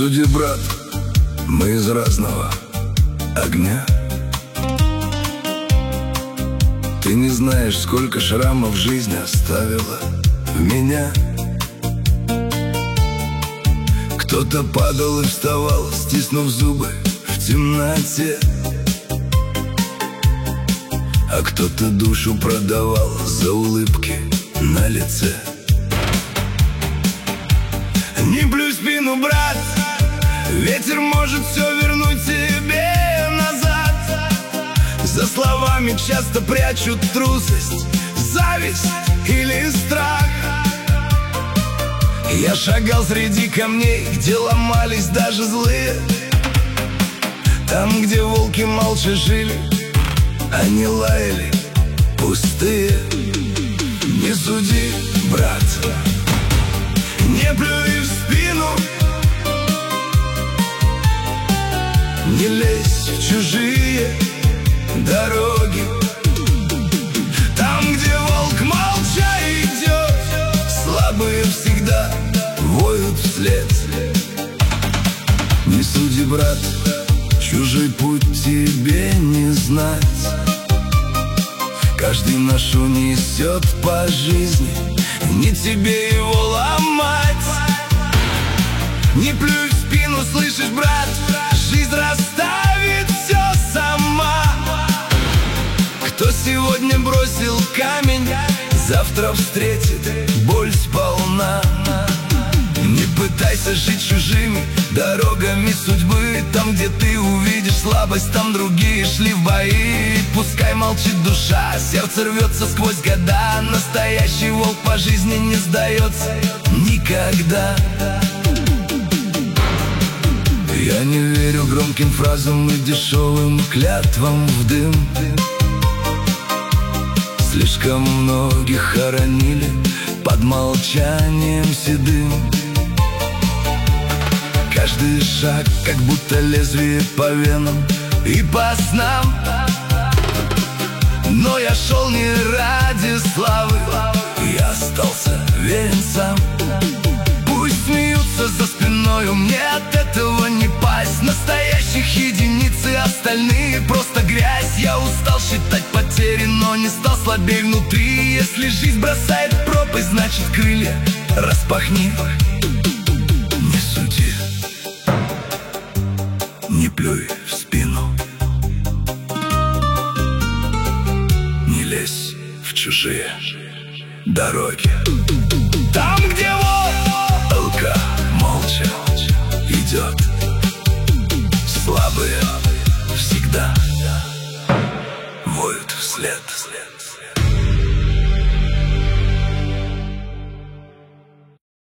суди, брат, мы из разного огня. Ты не знаешь, сколько шрамов жизнь оставила в меня. Кто-то падал и вставал, стиснув зубы в темноте, а кто-то душу продавал за улыбки на лице. Не плюй в спину, брат, ветер может все вернуть тебе назад. За словами часто прячут трусость, зависть или страх. Я шагал среди камней, где ломались даже злые. Там, где волки молча жили, они лаяли пустые. Не суди, брат, не плюй в спину, не лезь в чужие дороги. Там, где волк молча идет, слабые всегда воют вслед. Не суди, брат, чужой путь тебе не знать. Каждый наш унесет по жизни, не тебе его ломать. Не плюй в спину, слышишь, брат, жизнь расставит все сама. Кто сегодня бросил камень, завтра встретит боль сполна. Не пытайся жить чужими дорогами судьбы. Там, где ты увидишь слабость, там другие шли в бои. Пускай молчит душа, сердце рвется сквозь года. Настоящий волк по жизни не сдается никогда. Я не верю громким фразам и дешевым клятвам в дым. Слишком многих хоронили под молчанием седым. Каждый шаг, как будто лезвие по венам и по снам. Но я шел не ради славы, я остался верен сам. Пусть смеются за спиною, мне от этого не пасть. Настоящих единицы, остальные просто грязь. Я устал считать потери, но не стал слабей внутри. Если жизнь бросает в пропасть, значит крылья распахни. Не суди, не плюй в спину, не лезь в чужие дороги. Там, где волк молча идет, слабые всегда воют вслед.